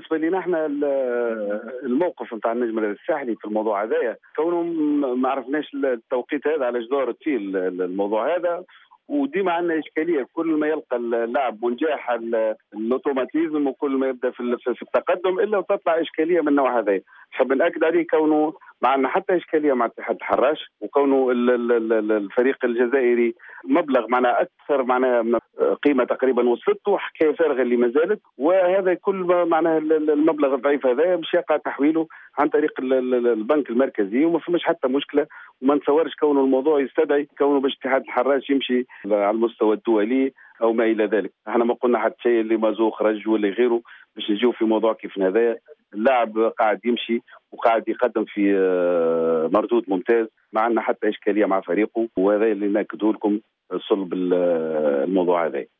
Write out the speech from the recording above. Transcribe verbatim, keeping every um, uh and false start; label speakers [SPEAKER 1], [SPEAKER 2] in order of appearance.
[SPEAKER 1] بالنسبه لنا احنا الموقف نتاع النجم الساحلي في الموضوع هذايا كونه ما عرفناش التوقيت هذا علاش دارت فيه الموضوع هذا، وديما عندنا اشكاليه كل ما يلقى اللاعب منجاح الاوتوماتيزم وكل ما يبدا في في التقدم الا وتطلع اشكاليه من النوع هذا. نحب ناكد عليه كونه ما عندنا حتى اشكاليه مع اتحاد الحراش، وكونه الفريق الجزائري مبلغ معنا اكثر معنا قيمه تقريبا وصلته، حكايه فارغه اللي ما زالت، وهذا كل ما معناه المبلغ الضعيف هذا باش يقع تحويله عن طريق البنك المركزي، وما فماش حتى مشكله. وما نتصورش كونه الموضوع يستدعي كونه باش اتحاد الحراش يمشي على المستوى الدولي او ما الى ذلك. احنا ما قلنا حتى شيء اللي مازو خرج ولا غيره باش نجيو في موضوع كيف هذا. اللاعب قاعد يمشي وقاعد يقدم في مردود ممتاز، ما عندنا حتى اشكاليه مع فريقه، وهذا اللي ناكده لكم صلب الموضوع هذا.